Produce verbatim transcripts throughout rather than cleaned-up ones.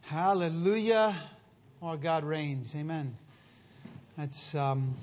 Hallelujah. Our God reigns. Amen. That's, um,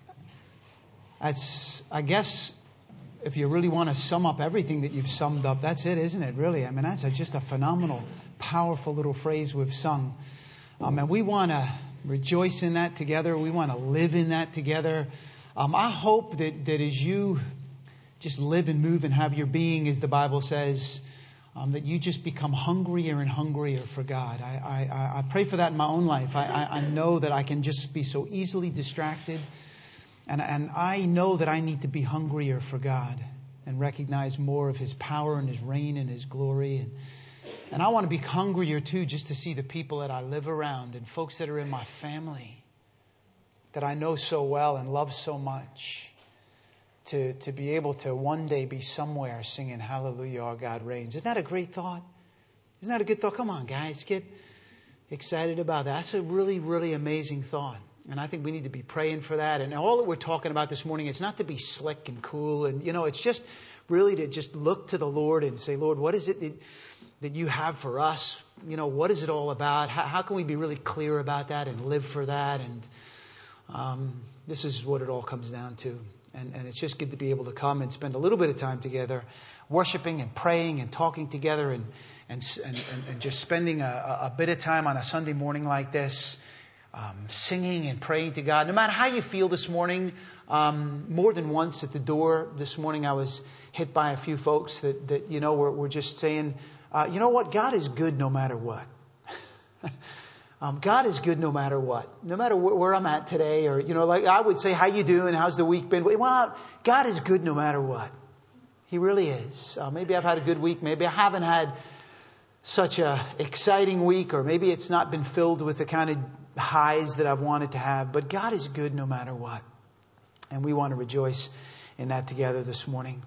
that's, I guess, if you really want to sum up everything that you've summed up, that's it, isn't it? Really. I mean, that's a, just a phenomenal, powerful little phrase we've sung. Um, and we want to rejoice in that together. We want to live in that together. Um, I hope that, that as you just live and move and have your being, as the Bible says, Um, that you just become hungrier and hungrier for God. I, I, I pray for that in my own life. I, I, I know that I can just be so easily distracted. And, and I know that I need to be hungrier for God and recognize more of His power and His reign and His glory. And, and I want to be hungrier too, just to see the people that I live around and folks that are in my family that I know so well and love so much. To, to be able to one day be somewhere singing Hallelujah, our God reigns. Isn't that a great thought? Isn't that a good thought? Come on, guys, get excited about that. That's a really, really amazing thought. And I think we need to be praying for that. And all that we're talking about this morning, it's not to be slick and cool. And, you know, it's just really to just look to the Lord and say, Lord, what is it that, that you have for us? You know, what is it all about? How, how can we be really clear about that and live for that? And um, this is what it all comes down to. And, and it's just good to be able to come and spend a little bit of time together, worshiping and praying and talking together and and and, and just spending a, a bit of time on a Sunday morning like this, um, singing and praying to God. No matter how you feel this morning, um, more than once at the door this morning, I was hit by a few folks that, that you know, were, were just saying, uh, you know what, God is good no matter what. Um, God is good no matter what. No matter wh- where I'm at today, or, you know, like I would say, how you doing? How's the week been? Well, God is good no matter what. He really is. Uh, maybe I've had a good week. Maybe I haven't had such a exciting week, or maybe it's not been filled with the kind of highs that I've wanted to have. But God is good no matter what. And we want to rejoice in that together this morning.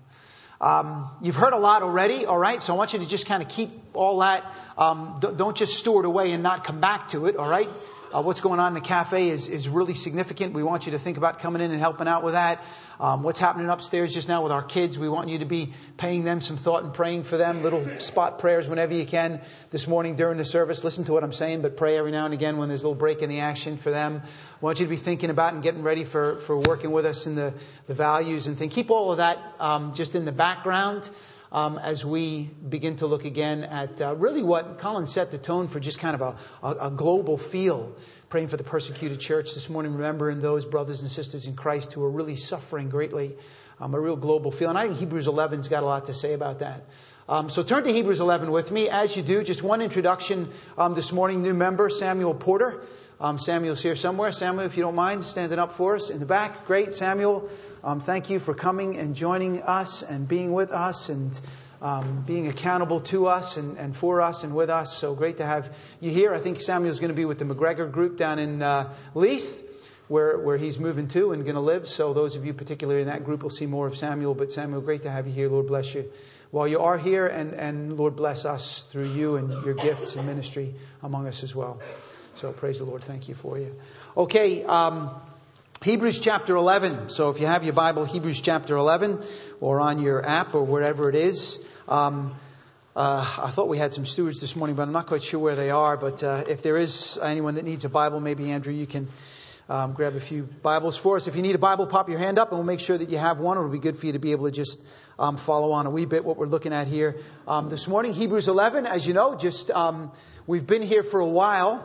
Um, you've heard a lot already, all right? So I want you to just kind of keep all that. Um, d- don't just store it away and not come back to it, all right? Uh, what's going on in the cafe is, is really significant. We want you to think about coming in and helping out with that. Um, what's happening upstairs just now with our kids, we want you to be paying them some thought and praying for them. Little spot prayers whenever you can this morning during the service. Listen to what I'm saying, but pray every now and again when there's a little break in the action for them. I want you to be thinking about and getting ready for, for working with us in the, the values and things. Keep all of that um, just in the background. Um, as we begin to look again at uh, really what Colin set the tone for, just kind of a, a, a global feel, praying for the persecuted church this morning, remembering those brothers and sisters in Christ who are really suffering greatly, um, a real global feel. And I think Hebrews eleven's got a lot to say about that. Um, so turn to Hebrews eleven with me. As you do, just one introduction um, this morning, new member, Samuel Porter. Um, Samuel's here somewhere. Samuel, if you don't mind, standing up for us in the back. Great, Samuel. Um, thank you for coming and joining us and being with us and um, being accountable to us and, and for us and with us. So great to have you here. I think Samuel's going to be with the McGregor group down in uh, Leith, where where he's moving to and going to live. So those of you particularly in that group will see more of Samuel. But Samuel, great to have you here. Lord bless you while you are here, and, and Lord bless us through you and your gifts and ministry among us as well. So praise the Lord. Thank you for you. Okay. Um, Hebrews chapter eleven. So if you have your Bible, Hebrews chapter eleven, or on your app or wherever it is. Um, uh, I thought we had some stewards this morning, but I'm not quite sure where they are. But uh, if there is anyone that needs a Bible, maybe Andrew, you can um, grab a few Bibles for us. If you need a Bible, pop your hand up and we'll make sure that you have one. It'll be good for you to be able to just um, follow on a wee bit what we're looking at here um, this morning. Hebrews eleven, as you know, just um, we've been here for a while.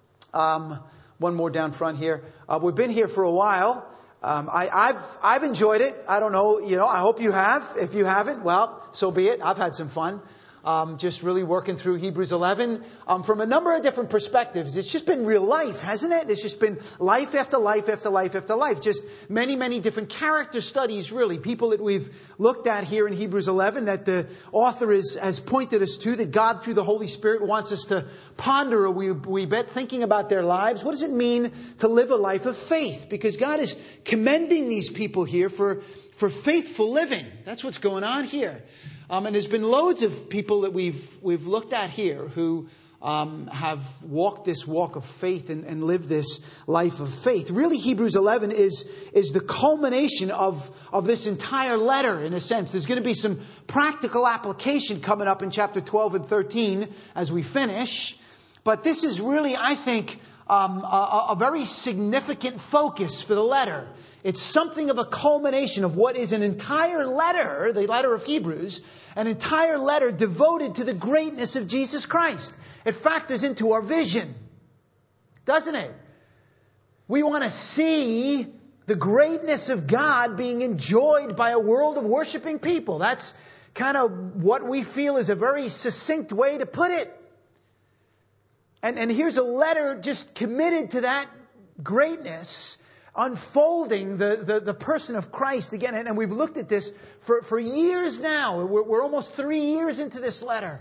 Um, one more down front here. Uh, we've been here for a while. Um, I, I've I've enjoyed it. I don't know, you know. I hope you have. If you haven't, well, so be it. I've had some fun. Um, just really working through Hebrews eleven um, from a number of different perspectives. It's just been real life, hasn't it? It's just been life after life after life after life. Just many, many different character studies, really. People that we've looked at here in Hebrews eleven that the author is, has pointed us to, that God through the Holy Spirit wants us to ponder a wee, wee bit, thinking about their lives. What does it mean to live a life of faith? Because God is commending these people here for, for faithful living. That's what's going on here. Um, and there's been loads of people that we've we've looked at here who um, have walked this walk of faith and, and lived this life of faith. Really, Hebrews eleven is is the culmination of of this entire letter. In a sense, there's going to be some practical application coming up in chapter twelve and thirteen as we finish. But this is really, I think, um, a, a very significant focus for the letter. It's something of a culmination of what is an entire letter, the letter of Hebrews, an entire letter devoted to the greatness of Jesus Christ. It factors into our vision, doesn't it? We want to see the greatness of God being enjoyed by a world of worshiping people. That's kind of what we feel is a very succinct way to put it. And, and here's a letter just committed to that greatness, unfolding the, the, the person of Christ again. And, and we've looked at this for, for years now. We're, we're almost three years into this letter.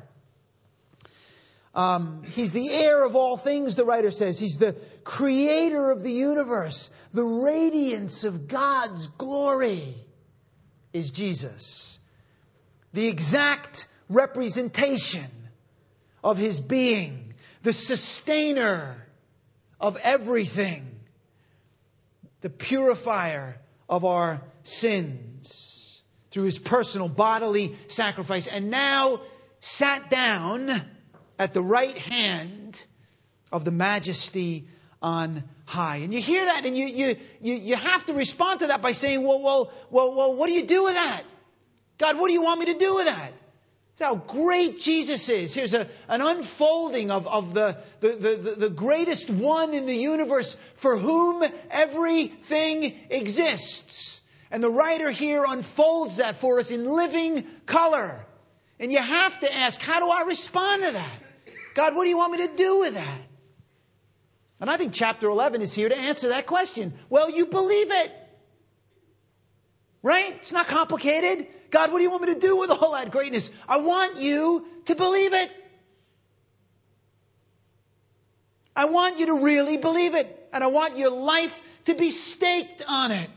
Um, he's the heir of all things, the writer says. He's the creator of the universe. The radiance of God's glory is Jesus. The exact representation of His being. The sustainer of everything. The purifier of our sins. Through His personal bodily sacrifice. And now sat down at the right hand of the Majesty on high. And you hear that and you, you, you, you have to respond to that by saying, well, well, well, well, what do you do with that? God, what do you want me to do with that? That's how great Jesus is. Here's a, an unfolding of, of the, the, the, the greatest one in the universe for whom everything exists. And the writer here unfolds that for us in living color. And you have to ask, how do I respond to that? God, what do you want me to do with that? And I think chapter eleven is here to answer that question. Well, you believe it. Right? It's not complicated. God, what do you want me to do with all that greatness? I want you to believe it. I want you to really believe it. And I want your life to be staked on it.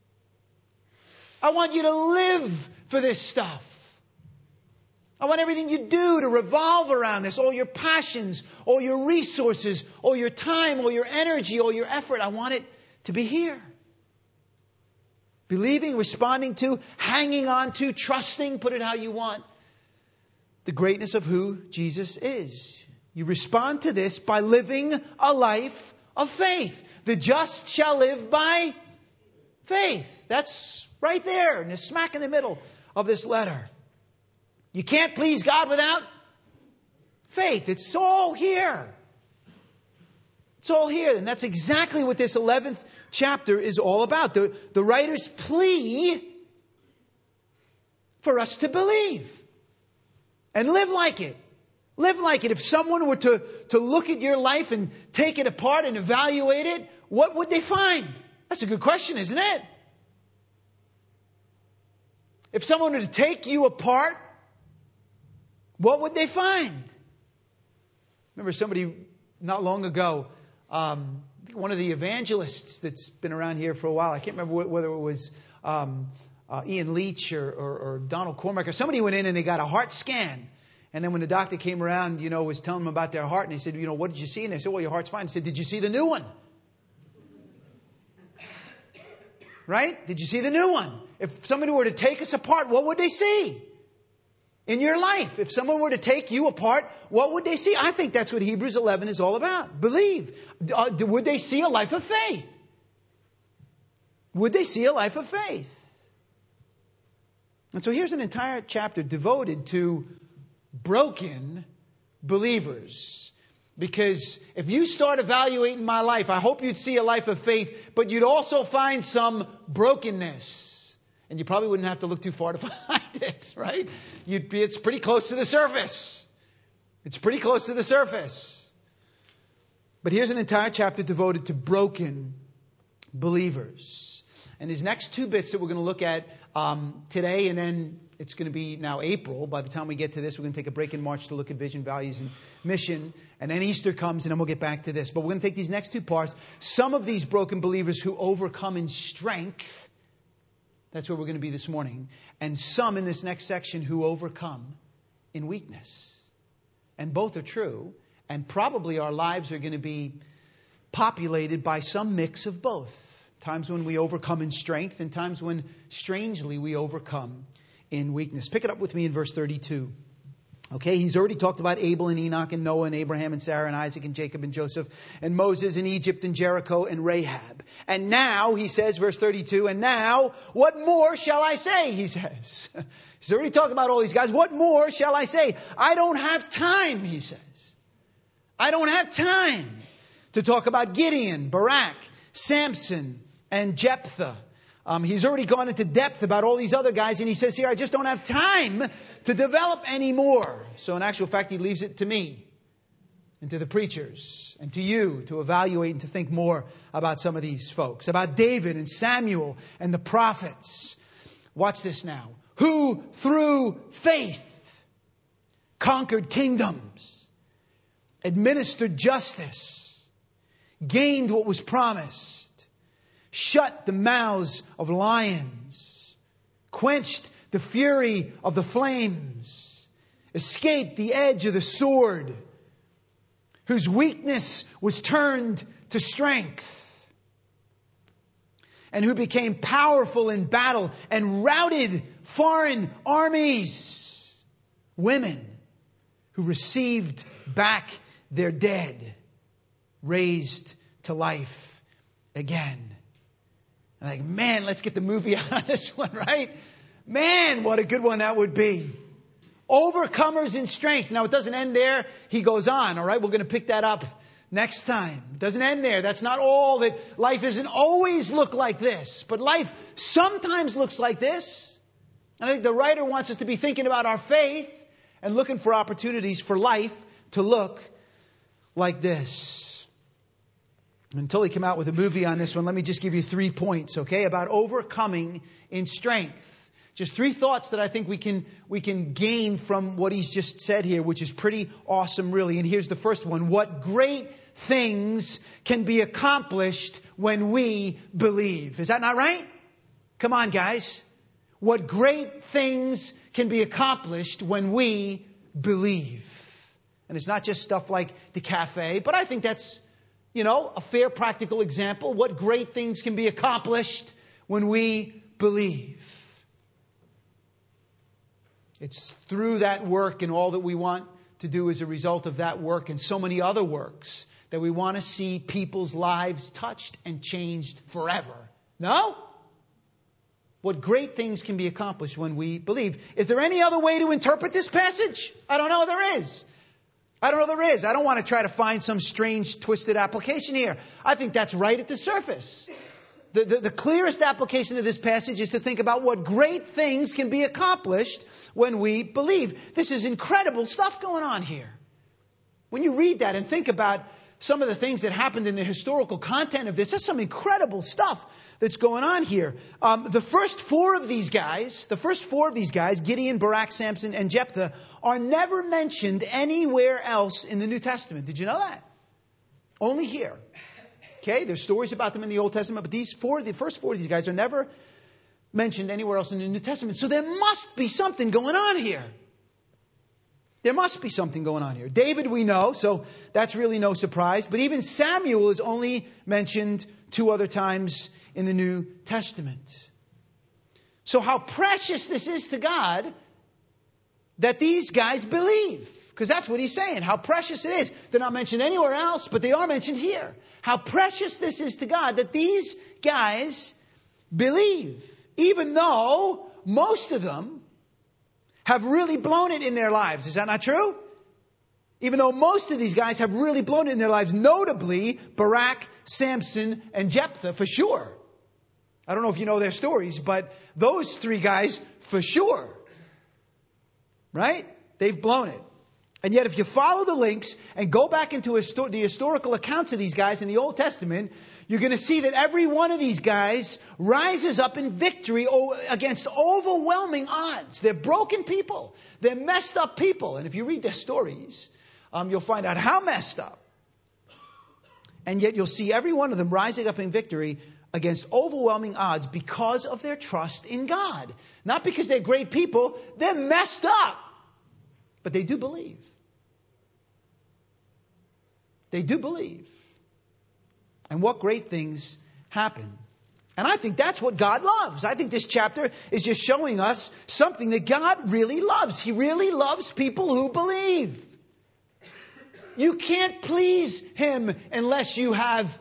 I want you to live for this stuff. I want everything you do to revolve around this. All your passions, all your resources, all your time, all your energy, all your effort. I want it to be here. Believing, responding to, hanging on to, trusting, put it how you want. The greatness of who Jesus is. You respond to this by living a life of faith. The just shall live by faith. That's right there, and it's smack in the middle of this letter. You can't please God without faith. It's all here. It's all here. And that's exactly what this eleventh chapter is all about. The, the writer's plea for us to believe and live like it. Live like it. If someone were to, to look at your life and take it apart and evaluate it, what would they find? That's a good question, isn't it? If someone were to take you apart, what would they find? Remember somebody not long ago, um, one of the evangelists that's been around here for a while, I can't remember whether it was um, uh, Ian Leach or, or, or Donald Cormack, or somebody went in and they got a heart scan. And then when the doctor came around, you know, was telling them about their heart, and they said, you know, what did you see? And they said, well, your heart's fine. He said, did you see the new one? Right? Did you see the new one? If somebody were to take us apart, what would they see? In your life, if someone were to take you apart, what would they see? I think that's what Hebrews eleven is all about. Believe. Uh, would they see a life of faith? Would they see a life of faith? And so here's an entire chapter devoted to broken believers. Because if you start evaluating my life, I hope you'd see a life of faith, but you'd also find some brokenness. And you probably wouldn't have to look too far to find it, right? You'd be, it's pretty close to the surface. It's pretty close to the surface. But here's an entire chapter devoted to broken believers. And these next two bits that we're going to look at um, today, and then it's going to be now April. By the time we get to this, we're going to take a break in March to look at vision, values, and mission. And then Easter comes, and then we'll get back to this. But we're going to take these next two parts. Some of these broken believers who overcome in strength. That's where we're going to be this morning. And some in this next section who overcome in weakness. And both are true. And probably our lives are going to be populated by some mix of both. Times when we overcome in strength and times when, strangely, we overcome in weakness. Pick it up with me in verse thirty-two. Okay, he's already talked about Abel and Enoch and Noah and Abraham and Sarah and Isaac and Jacob and Joseph and Moses and Egypt and Jericho and Rahab. And now, he says, verse thirty-two, and now, what more shall I say, he says. He's already talked about all these guys. What more shall I say? I don't have time, he says. I don't have time to talk about Gideon, Barak, Samson, and Jephthah. Um, he's already gone into depth about all these other guys, and he says here, I just don't have time to develop any more. So in actual fact, he leaves it to me and to the preachers and to you to evaluate and to think more about some of these folks, about David and Samuel and the prophets. Watch this now. Who through faith conquered kingdoms, administered justice, gained what was promised, shut the mouths of lions, quenched the fury of the flames, escaped the edge of the sword, whose weakness was turned to strength, and who became powerful in battle and routed foreign armies, women who received back their dead, raised to life again. I'm like, man, let's get the movie on this one, right? Man, what a good one that would be. Overcomers in strength. Now, it doesn't end there. He goes on, all right? We're going to pick that up next time. It doesn't end there. That's not all. That life doesn't always look like this. But life sometimes looks like this. And I think the writer wants us to be thinking about our faith and looking for opportunities for life to look like this. Until he come out with a movie on this one, let me just give you three points, okay, about overcoming in strength. Just three thoughts that I think we can we can gain from what he's just said here, which is pretty awesome, really. And here's the first one. What great things can be accomplished when we believe. Is that not right? Come on, guys. What great things can be accomplished when we believe. And it's not just stuff like the cafe, but I think that's, you know, a fair practical example. What great things can be accomplished when we believe. It's through that work and all that we want to do as a result of that work and so many other works that we want to see people's lives touched and changed forever. No? What great things can be accomplished when we believe. Is there any other way to interpret this passage? I don't know if there is. I don't know there is. I don't want to try to find some strange, twisted application here. I think that's right at the surface. The, the, the clearest application of this passage is to think about what great things can be accomplished when we believe. This is incredible stuff going on here. When you read that and think about some of the things that happened in the historical content of this, there's some incredible stuff that's going on here. Um, the first four of these guys, the first four of these guys, Gideon, Barak, Samson, and Jephthah, are never mentioned anywhere else in the New Testament. Did you know that? Only here. Okay, there's stories about them in the Old Testament, but these four, the first four of these guys are never mentioned anywhere else in the New Testament. So there must be something going on here. There must be something going on here. David we know, so that's really no surprise. But even Samuel is only mentioned two other times in the New Testament. So how precious this is to God that these guys believe. Because that's what he's saying. How precious it is. They're not mentioned anywhere else, but they are mentioned here. How precious this is to God that these guys believe. Even though most of them have really blown it in their lives. Is that not true? Even though most of these guys have really blown it in their lives. Notably, Barak, Samson, and Jephthah for sure. I don't know if you know their stories, but those three guys for sure. Right? They've blown it. And yet if you follow the links and go back into histor- the historical accounts of these guys in the Old Testament, you're going to see that every one of these guys rises up in victory o- against overwhelming odds. They're broken people. They're messed up people. And if you read their stories, um, you'll find out how messed up. And yet you'll see every one of them rising up in victory against overwhelming odds because of their trust in God. Not because they're great people. They're messed up. But they do believe. They do believe. And what great things happen And I think that's what God loves. I think this chapter is just showing us something that God really loves. He really loves people who believe. You can't please Him unless you have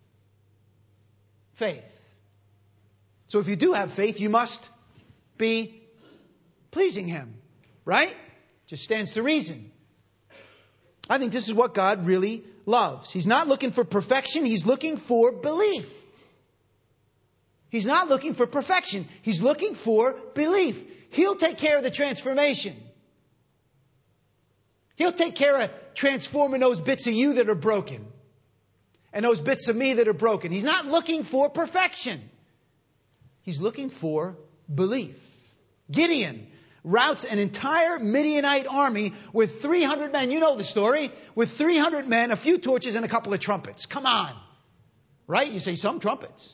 faith. So if you do have faith, you must be pleasing Him. Right? Just stands to reason. I think this is what God really loves. He's not looking for perfection. He's looking for belief. He's not looking for perfection. He's looking for belief. He'll take care of the transformation. He'll take care of transforming those bits of you that are broken. And those bits of me that are broken. He's not looking for perfection. He's looking for belief. Gideon routs an entire Midianite army with three hundred men. You know the story. With three hundred men, a few torches, and a couple of trumpets. Come on. Right? You say some trumpets.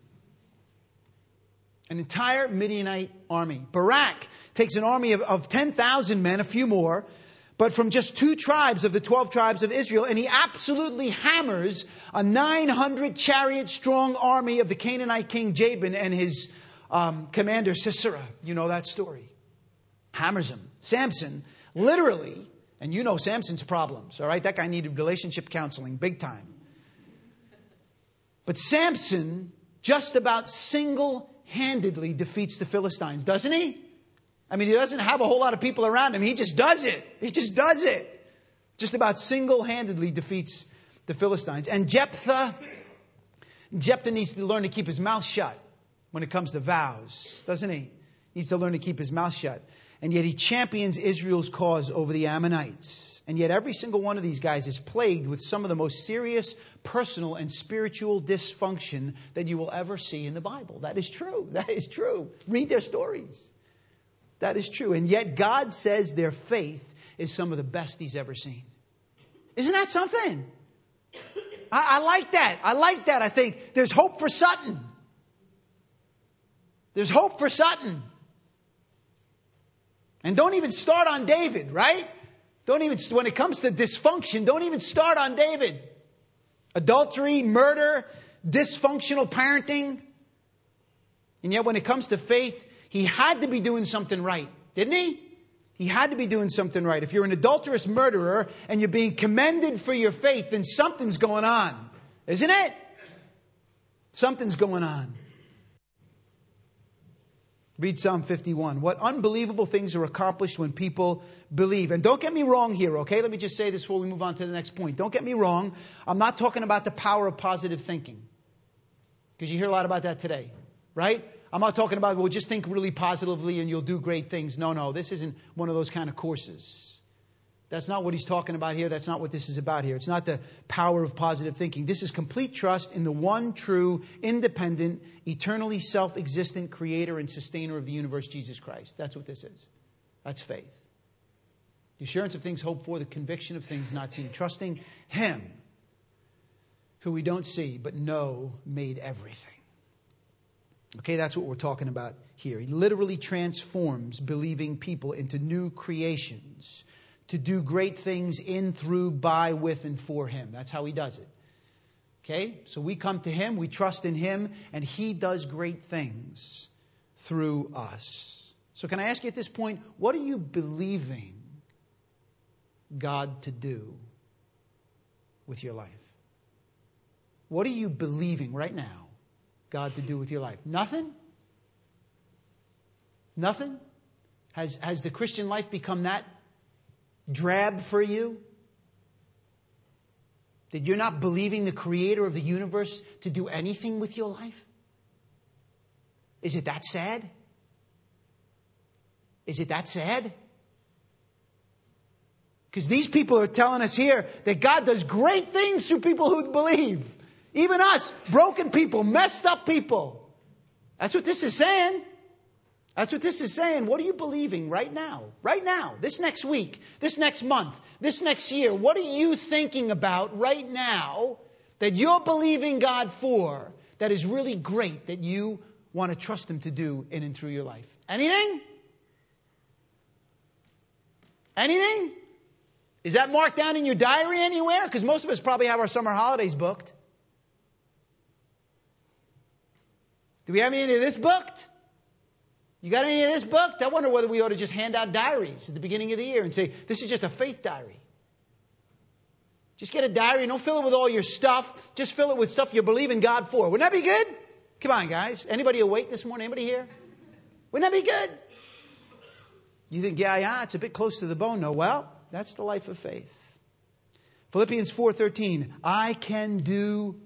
An entire Midianite army. Barak takes an army of, of ten thousand men, a few more, but from just two tribes of the twelve tribes of Israel, and he absolutely hammers a nine hundred chariot strong army of the Canaanite king Jabin and his um, commander Sisera. You know that story. Hammers him. Samson, literally, and you know Samson's problems, all right? That guy needed relationship counseling big time. But Samson just about single-handedly defeats the Philistines, doesn't he? I mean, he doesn't have a whole lot of people around him. He just does it. He just does it. Just about single-handedly defeats the Philistines. And Jephthah, Jephthah needs to learn to keep his mouth shut when it comes to vows, doesn't he? He needs to learn to keep his mouth shut. And yet he champions Israel's cause over the Ammonites. And yet every single one of these guys is plagued with some of the most serious personal and spiritual dysfunction that you will ever see in the Bible. That is true. That is true. Read their stories. That is true. And yet God says their faith is some of the best He's ever seen. Isn't that something? I, I like that. I like that. I think there's hope for Sutton. There's hope for Sutton. And don't even start on David, right? Don't even, when it comes to dysfunction, don't even start on David. Adultery, murder, dysfunctional parenting. And yet when it comes to faith, he had to be doing something right, didn't he? He had to be doing something right. If you're an adulterous murderer and you're being commended for your faith, then something's going on, isn't it? Something's going on. Read Psalm fifty-one. What unbelievable things are accomplished when people believe. And don't get me wrong here, okay? Let me just say this before we move on to the next point. Don't get me wrong. I'm not talking about the power of positive thinking. Because you hear a lot about that today, right? I'm not talking about, well, just think really positively and you'll do great things. No, no, this isn't one of those kind of courses. That's not what he's talking about here. That's not what this is about here. It's not the power of positive thinking. This is complete trust in the one true, independent, eternally self-existent creator and sustainer of the universe, Jesus Christ. That's what this is. That's faith. The assurance of things hoped for, the conviction of things not seen. Trusting Him, who we don't see but know made everything. Okay, that's what we're talking about here. He literally transforms believing people into new creations to do great things in, through, by, with, and for Him. That's how He does it. Okay? So we come to Him, we trust in Him, and He does great things through us. So can I ask you at this point, what are you believing God to do with your life? What are you believing right now God to do with your life? Nothing? Nothing? Has, has the Christian life become that drab for you? That you're not believing the creator of the universe to do anything with your life? Is it that sad? Is it that sad? Because these people are telling us here that God does great things through people who believe. Even us, broken people, messed up people. That's what this is saying. That's what this is saying. What are you believing right now? Right now, this next week, this next month, this next year. What are you thinking about right now that you're believing God for that is really great that you want to trust Him to do in and through your life? Anything? Anything? Is that marked down in your diary anywhere? Because most of us probably have our summer holidays booked. Do we have any of this booked? You got any of this booked? I wonder whether we ought to just hand out diaries at the beginning of the year and say, this is just a faith diary. Just get a diary. Don't fill it with all your stuff. Just fill it with stuff you believe in God for. Wouldn't that be good? Come on, guys. Anybody awake this morning? Anybody here? Wouldn't that be good? You think, yeah, yeah, it's a bit close to the bone. No, well, that's the life of faith. Philippians four thirteen. I can do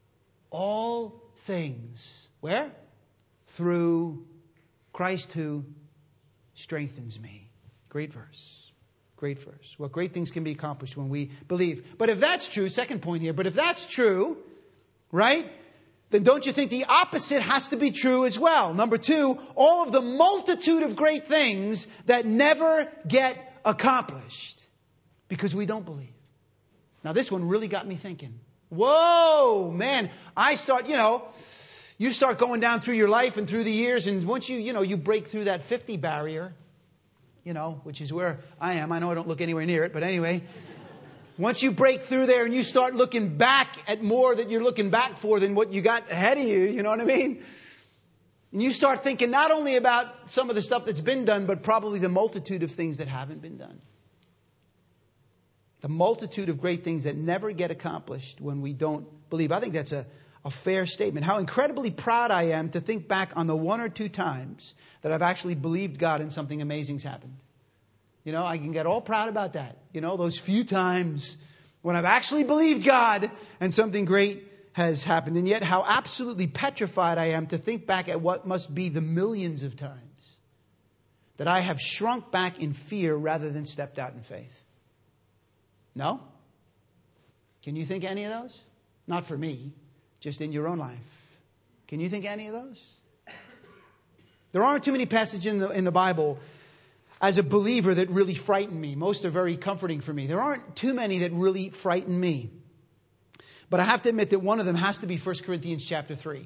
all things. Where? Through Christ who strengthens me. Great verse. Great verse. What great things can be accomplished when we believe. But if that's true, second point here, but if that's true, right, then don't you think the opposite has to be true as well? Number two, all of the multitude of great things that never get accomplished because we don't believe. Now this one really got me thinking. Whoa, man, I start, you know, you start going down through your life and through the years, and once you, you know, you break through that fifty barrier, you know, which is where I am. I know I don't look anywhere near it, but anyway. Once you break through there and you start looking back at more that you're looking back for than what you got ahead of you, you know what I mean? And you start thinking not only about some of the stuff that's been done, but probably the multitude of things that haven't been done. The multitude of great things that never get accomplished when we don't believe. I think that's a, a fair statement. How incredibly proud I am to think back on the one or two times that I've actually believed God and something amazing's happened. You know, I can get all proud about that. You know, those few times when I've actually believed God and something great has happened. And yet how absolutely petrified I am to think back at what must be the millions of times that I have shrunk back in fear rather than stepped out in faith. No? Can you think any of those? Not for me, just in your own life. Can you think any of those? There aren't too many passages in the, in the Bible as a believer that really frighten me. Most are very comforting for me. There aren't too many that really frighten me. But I have to admit that one of them has to be First Corinthians chapter three.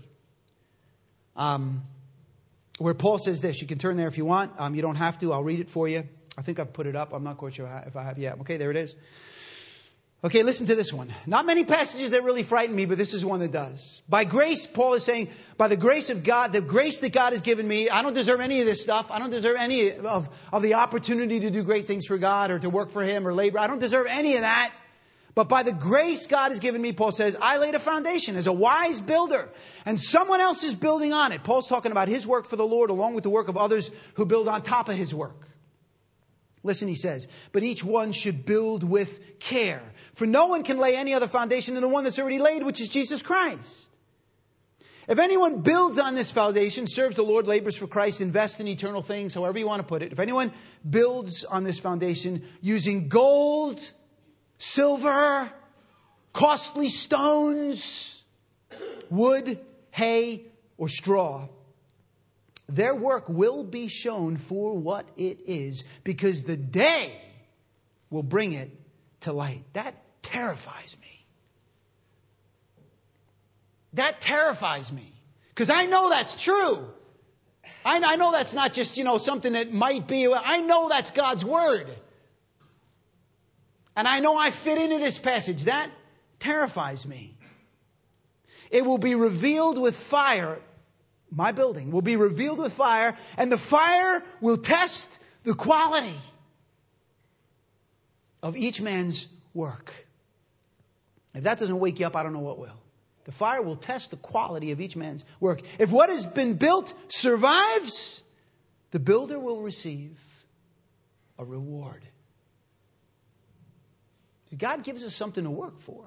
Um, where Paul says this. You can turn there if you want. Um, you don't have to. I'll read it for you. I think I've put it up. I'm not quite sure if I have yet. Okay, there it is. Okay, listen to this one. Not many passages that really frighten me, but this is one that does. By grace, Paul is saying, by the grace of God, the grace that God has given me, I don't deserve any of this stuff. I don't deserve any of, of the opportunity to do great things for God or to work for Him or labor. I don't deserve any of that. But by the grace God has given me, Paul says, I laid a foundation as a wise builder, and someone else is building on it. Paul's talking about his work for the Lord along with the work of others who build on top of his work. Listen, he says, but each one should build with care. For no one can lay any other foundation than the one that's already laid, which is Jesus Christ. If anyone builds on this foundation, serves the Lord, labors for Christ, invests in eternal things, however you want to put it. If anyone builds on this foundation using gold, silver, costly stones, wood, hay, or straw, their work will be shown for what it is, because the day will bring it to light. That terrifies me. That terrifies me. Because I know that's true. I, I know that's not just, you know, something that might be. I know that's God's Word. And I know I fit into this passage. That terrifies me. It will be revealed with fire. My building will be revealed with fire, and the fire will test the quality of each man's work. If that doesn't wake you up, I don't know what will. The fire will test the quality of each man's work. If what has been built survives, the builder will receive a reward. God gives us something to work for.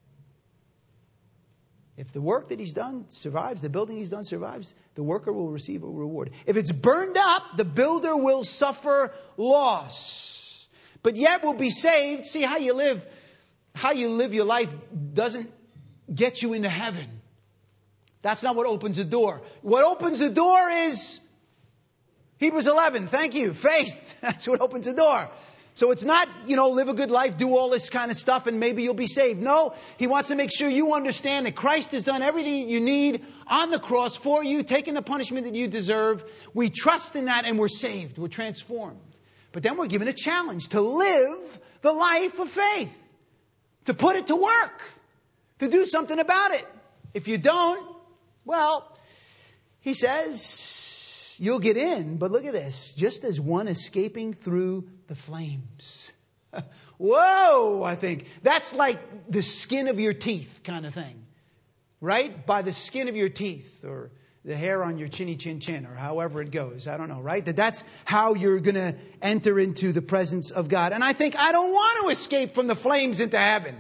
If the work that he's done survives, the building he's done survives, the worker will receive a reward. If it's burned up, the builder will suffer loss, but yet will be saved. See, how you live, how you live your life doesn't get you into heaven. That's not what opens the door. What opens the door is Hebrews eleven. Thank you. Faith. That's what opens the door. So it's not, you know, live a good life, do all this kind of stuff, and maybe you'll be saved. No, he wants to make sure you understand that Christ has done everything you need on the cross for you, taking the punishment that you deserve. We trust in that and we're saved. We're transformed. But then we're given a challenge to live the life of faith, to put it to work, to do something about it. If you don't, well, he says, you'll get in, but look at this, just as one escaping through the flames. Whoa, I think. That's like the skin of your teeth kind of thing. Right? By the skin of your teeth, or the hair on your chinny chin chin, or however it goes. I don't know, right? That that's how you're going to enter into the presence of God. And I think, I don't want to escape from the flames into heaven.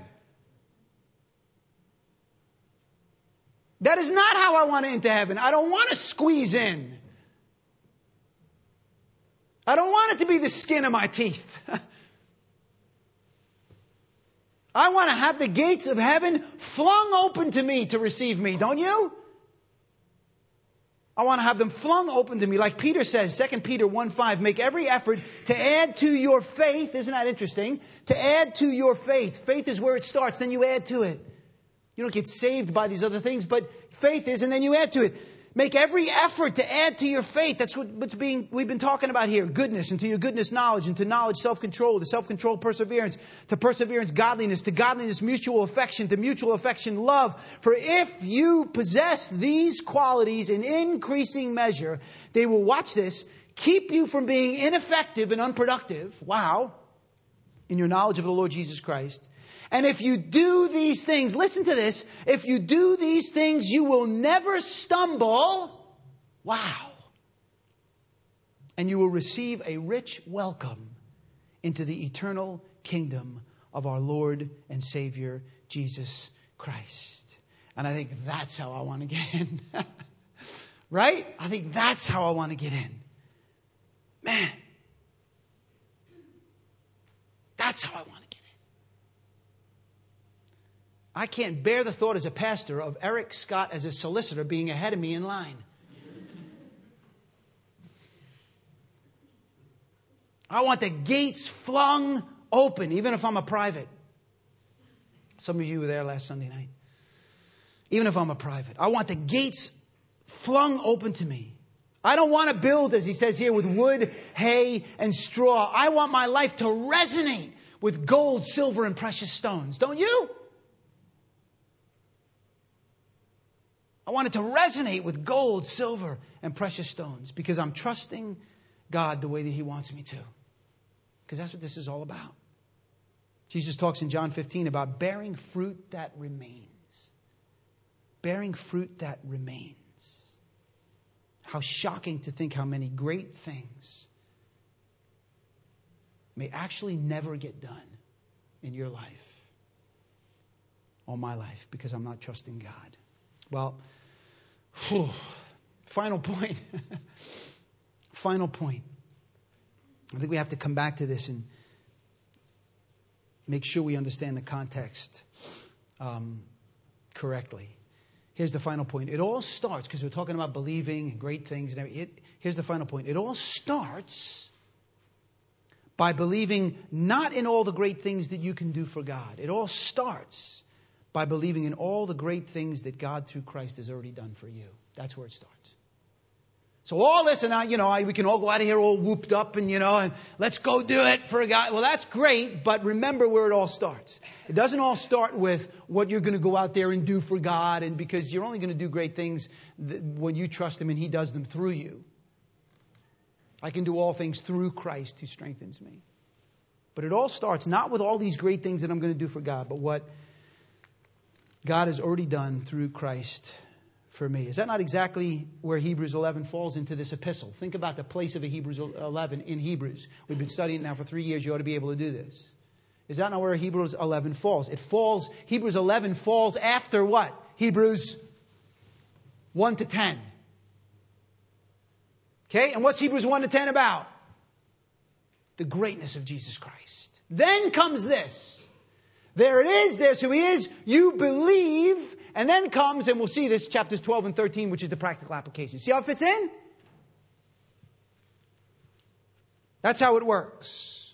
That is not how I want to enter heaven. I don't want to squeeze in. I don't want it to be the skin of my teeth. I want to have the gates of heaven flung open to me to receive me, don't you? I want to have them flung open to me. Like Peter says, Second Peter one five, make every effort to add to your faith. Isn't that interesting? To add to your faith. Faith is where it starts, then you add to it. You don't get saved by these other things, but faith is, and then you add to it. Make every effort to add to your faith. That's what, what's being, we've been talking about here. Goodness, and to your goodness, knowledge, and to knowledge, self-control, to self-control, perseverance, to perseverance, godliness, to godliness, mutual affection, to mutual affection, love. For if you possess these qualities in increasing measure, they will, watch this, keep you from being ineffective and unproductive. Wow. In your knowledge of the Lord Jesus Christ. And if you do these things, listen to this, if you do these things, you will never stumble. Wow. And you will receive a rich welcome into the eternal kingdom of our Lord and Savior, Jesus Christ. And I think that's how I want to get in. Right? I think that's how I want to get in. Man. That's how I want to get in. I can't bear the thought as a pastor of Eric Scott as a solicitor being ahead of me in line. I want the gates flung open, even if I'm a private. Some of you were there last Sunday night. Even if I'm a private. I want the gates flung open to me. I don't want to build, as he says here, with wood, hay, and straw. I want my life to resonate with gold, silver, and precious stones. Don't you? I want it to resonate with gold, silver, and precious stones because I'm trusting God the way that He wants me to. Because that's what this is all about. Jesus talks in John fifteen about bearing fruit that remains. Bearing fruit that remains. How shocking to think how many great things may actually never get done in your life or my life because I'm not trusting God. Well, whew, final point. Final point. I think we have to come back to this and make sure we understand the context um, correctly. Here's the final point. It all starts, because we're talking about believing and great things and everything. It, here's the final point. It all starts by believing not in all the great things that you can do for God. It all starts by believing in all the great things that God through Christ has already done for you. That's where it starts. So all this, and I, you know, I, we can all go out of here all whooped up and, you know, and let's go do it for God. Well, that's great, but remember where it all starts. It doesn't all start with what you're going to go out there and do for God, and because you're only going to do great things when you trust Him and He does them through you. I can do all things through Christ who strengthens me. But it all starts not with all these great things that I'm going to do for God, but what God has already done through Christ for me. Is that not exactly where Hebrews eleven falls into this epistle? Think about the place of a Hebrews eleven in Hebrews. We've been studying it now for three years. You ought to be able to do this. Is that not where Hebrews eleven falls? It falls, Hebrews eleven falls after what? Hebrews one to ten. Okay, and what's Hebrews one to ten about? The greatness of Jesus Christ. Then comes this. There it is, there's who He is, you believe, and then comes, and we'll see this, chapters twelve and thirteen, which is the practical application. See how it fits in? That's how it works.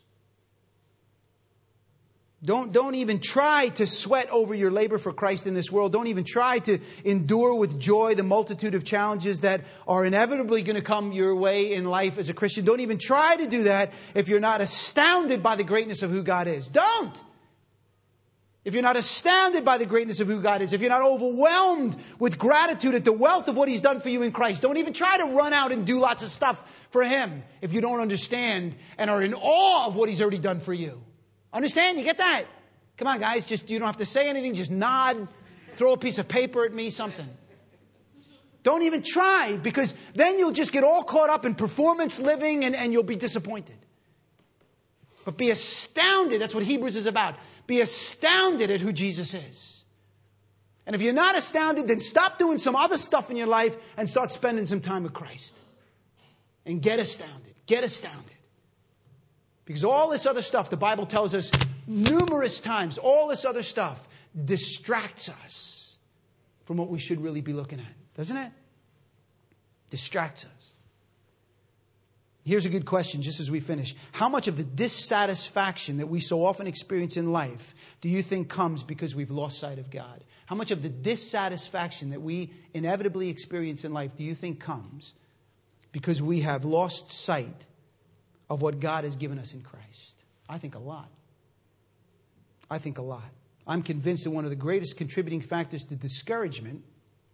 Don't, don't even try to sweat over your labor for Christ in this world. Don't even try to endure with joy the multitude of challenges that are inevitably going to come your way in life as a Christian. Don't even try to do that if you're not astounded by the greatness of who God is. Don't! if you're not astounded by the greatness of who God is, if you're not overwhelmed with gratitude at the wealth of what He's done for you in Christ, don't even try to run out and do lots of stuff for Him if you don't understand and are in awe of what He's already done for you. Understand? You get that? Come on, guys. Just, you don't have to say anything. Just nod. Throw a piece of paper at me, something. Don't even try, because then you'll just get all caught up in performance living and, and you'll be disappointed. But be astounded. That's what Hebrews is about. Be astounded at who Jesus is. And if you're not astounded, then stop doing some other stuff in your life and start spending some time with Christ. And get astounded. Get astounded. Because all this other stuff, the Bible tells us numerous times, all this other stuff distracts us from what we should really be looking at. Doesn't it? Distracts us. Here's a good question just as we finish. How much of the dissatisfaction that we so often experience in life do you think comes because we've lost sight of God? How much of the dissatisfaction that we inevitably experience in life do you think comes because we have lost sight of what God has given us in Christ? I think a lot. I think a lot. I'm convinced that one of the greatest contributing factors to discouragement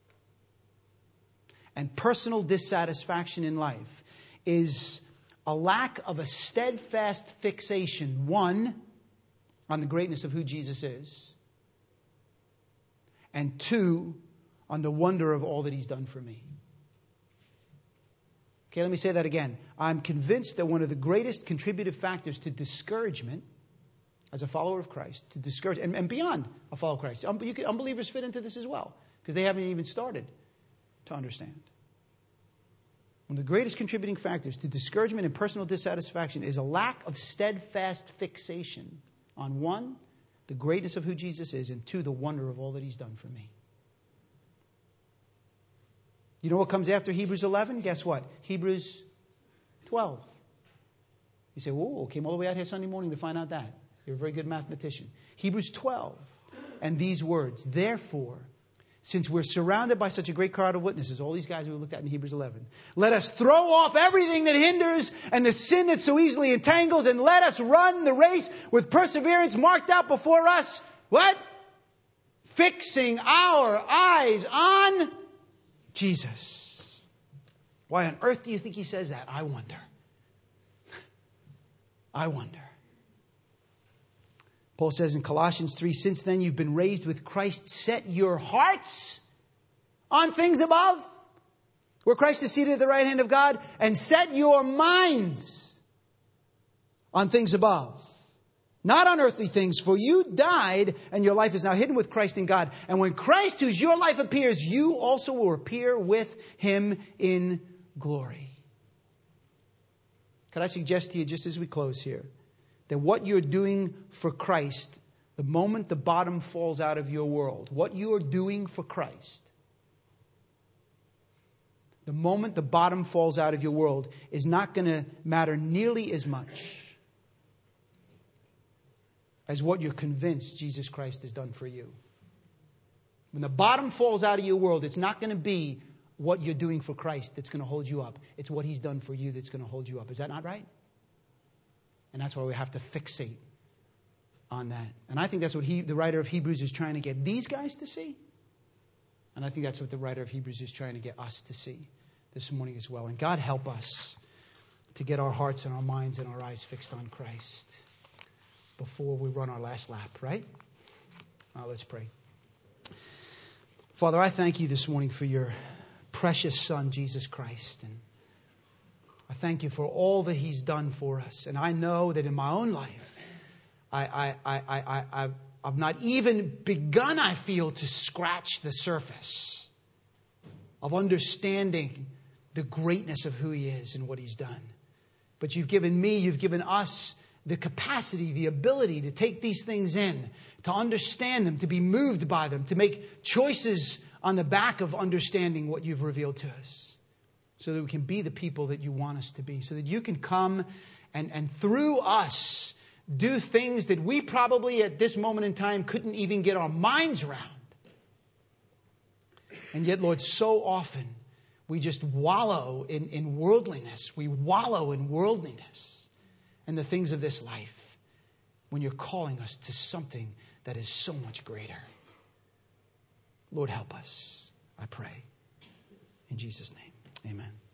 and personal dissatisfaction in life is a lack of a steadfast fixation, one, on the greatness of who Jesus is, and two, on the wonder of all that He's done for me. Okay, let me say that again. I'm convinced that one of the greatest contributive factors to discouragement as a follower of Christ, to discourage, and, and beyond a follower of Christ, um, you can, unbelievers fit into this as well, because they haven't even started to understand. One of the greatest contributing factors to discouragement and personal dissatisfaction is a lack of steadfast fixation on, one, the greatness of who Jesus is, and two, the wonder of all that He's done for me. You know what comes after Hebrews eleven? Guess what? Hebrews twelve. You say, whoa, came all the way out here Sunday morning to find out that. You're a very good mathematician. Hebrews twelve. And these words, therefore, since we're surrounded by such a great crowd of witnesses, all these guys we looked at in Hebrews eleven, let us throw off everything that hinders and the sin that so easily entangles, and let us run the race with perseverance marked out before us. What? Fixing our eyes on Jesus. Why on earth do you think he says that? I wonder. I wonder. Paul says in Colossians three, since then you've been raised with Christ, set your hearts on things above, where Christ is seated at the right hand of God, and set your minds on things above, not on earthly things, for you died and your life is now hidden with Christ in God. And when Christ, who's your life, appears, you also will appear with Him in glory. Could I suggest to you, just as we close here, that what you're doing for Christ, the moment the bottom falls out of your world, what you are doing for Christ, the moment the bottom falls out of your world is not going to matter nearly as much as what you're convinced Jesus Christ has done for you. When the bottom falls out of your world, it's not going to be what you're doing for Christ that's going to hold you up. It's what He's done for you that's going to hold you up. Is that not right? And that's why we have to fixate on that. And I think that's what he, the writer of Hebrews is trying to get these guys to see. And I think that's what the writer of Hebrews is trying to get us to see this morning as well. And God help us to get our hearts and our minds and our eyes fixed on Christ before we run our last lap, right? Uh, let's pray. Father, I thank you this morning for your precious Son, Jesus Christ. And I thank you for all that He's done for us. And I know that in my own life, I, I, I, I, I, I've not even begun, I feel, to scratch the surface of understanding the greatness of who He is and what He's done. But you've given me, you've given us the capacity, the ability to take these things in, to understand them, to be moved by them, to make choices on the back of understanding what you've revealed to us, so that we can be the people that you want us to be, so that you can come and, and through us do things that we probably at this moment in time couldn't even get our minds around. And yet, Lord, so often we just wallow in, in worldliness. We wallow in worldliness and the things of this life when you're calling us to something that is so much greater. Lord, help us, I pray. In Jesus' name, amen.